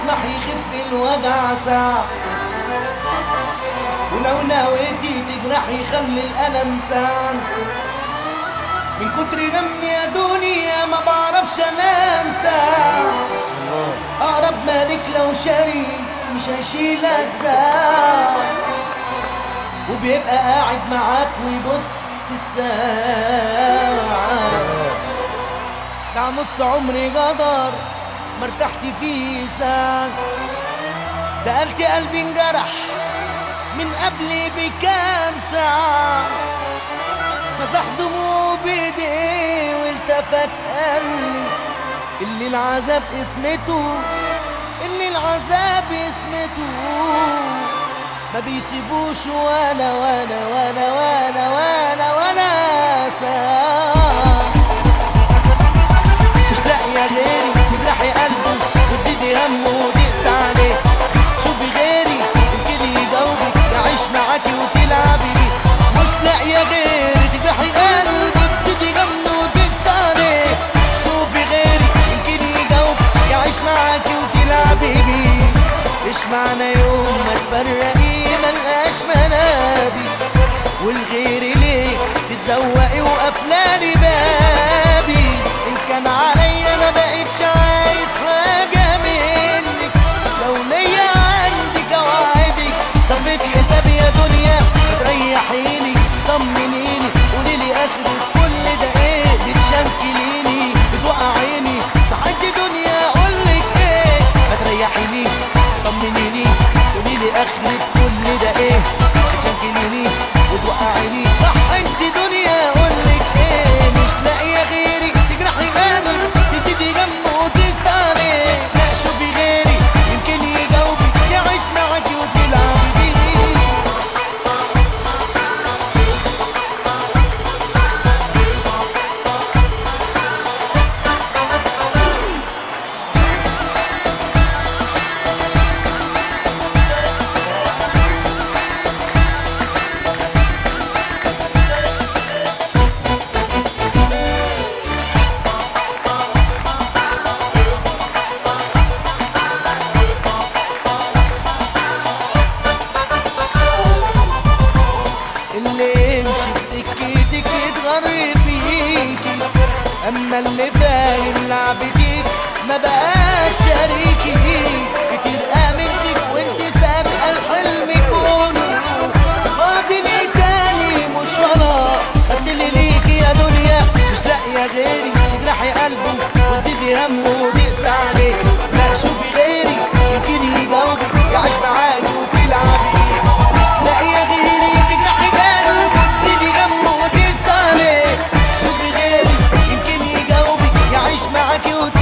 يسمح يخف الوجع ساعة، ولو نويتي تجرح يخلي الألم ساعة. من كتر غمي يا دنيا ما بعرفش انام ساعة. اقرب مالك لو شريك مش هيشيلك ساعة، وبيبقى قاعد معاك ويبص في الساعة. ده نص عمري غدر ما ارتحت فيه ساعة. سألت قلبي انجرح من قبل بكام ساعة، مسح دموعه بايديه والتفت قالي اللي العذاب اسمته، اللي العذاب اسمته ما بيسيبوش ولا ولا ولا ولا ولا ولا ساعة. مش لاقية غيري تجرحي قلبه وتزيدي همه وتقسى عليه. شوفي غيري يمكن يجاوبك يعيش معاكي وتلعبي بيه. مش لاقية غيري تجرحي قلبه وتزيدي همه وتقسى عليه. شوفي غيري يمكن يجاوبك يعيش معاكي وتلعبي بيه. ايش معنى يوم ما تفرقي ملقاش منابي، والغيري ليه تتزوقي وقفلالي بابي. ان كان عليا ما بقتش عايز حاجة منك، لو ليا عندك اوعدك صفيت حسابي يا دنيا. تريحيني طمنيني قوليلي اخرة كل ده ايه، بتشنكليني بتوقعيني صحيت دنيا اقولك ايه. ما تريحيني طمنيني قوليلي اخرة كل ده ايه، بتشنكليني وتوقعيني صح انت دنيا اقولك ايه. مش لاقيه غيري تجرحي قلبي تزيدي جنبه وتسالي. لا شوفي غيري يمكن يجاوبك يعيش معاكي وتلعبي بيه. اللي يمشي بسكتك يتغر فيكي، اما اللي فاهم لعبتك ما بقاش شريكي. كتير امنتك وانت سابقه الحلم كله، فاضل ايه تاني مش خلاص خدتلي ليكي يا دنيا. مش لاقيه غيري تجرحي قلبه وتزيدي همه وتقسى عليه. لا شوفي غيري يمكن يجاوبك يعيش معاكي وتلعبي بيه. مش لاقيه غيري تجرحي قلبه وتزيدي همه وتقسى عليه. شوفي غيري يمكن يجاوبك يعيش معاكي